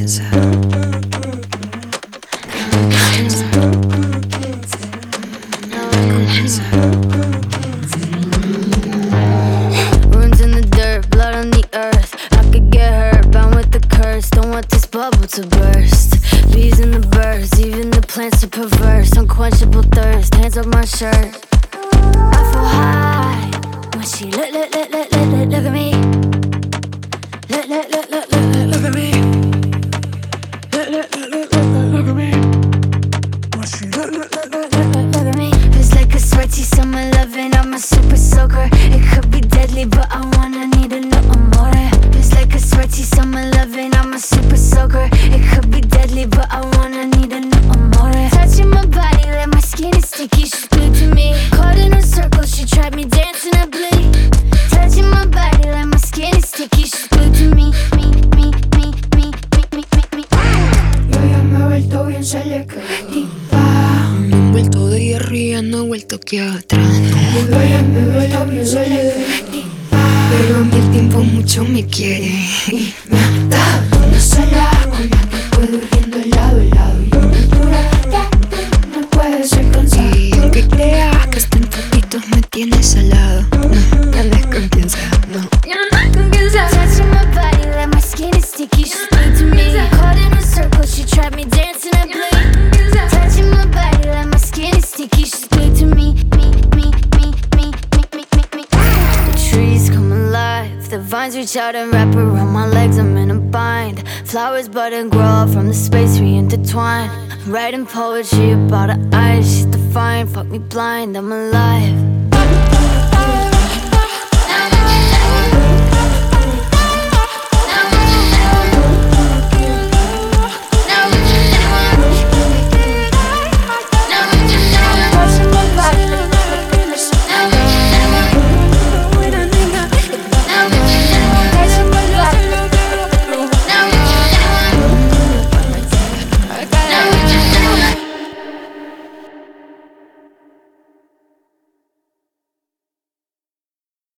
confianza. Runes in the dirt, blood on the earth. I could get hurt, bound with the curse. Don't want this bubble to burst. Bees and the birds, even the plants are perverse. Unquenchable thirst, hands up my shirt. I feel high when she look at me. Look at me. Look at me. When she look at me. It's like a sweaty summer loving. I'm a super soaker. It could be deadly, but I wanna need a no more. It's like a sweaty summer loving. I'm a super soaker. It could be deadly, but I wanna need a no more. Touching my body like my skin is sticky. She's glued to me. Caught in a circle, she tried me dancing a bleed. Touching my body like my skin is sticky. She's glued to me. Yo ya me he vuelto bien selectiva. No he vuelto de guerrilla, no he vuelto aquí atrás. Yo ya me he vuelto bien selectiva. Pero a mí el tiempo mucho me quiere y me ha dado Una sola con la que puedo ir viendo lado a lado. Y una dura no puede ser cansada. y aunque creas que hasta en poquitos me tienes al lado, no andes con confianza, no. Touching my body like my skin is sticky. She's glued to me. Caught in a circle, she tried me dancing a bleed. Touching my body like my skin is sticky. She's glued to me. The trees come alive. The vines reach out and wrap around my legs. I'm in a bind. Flowers bud and grow from the space we intertwine. I'm writing poetry about her eyes. She's defined. Fuck me blind. I'm alive.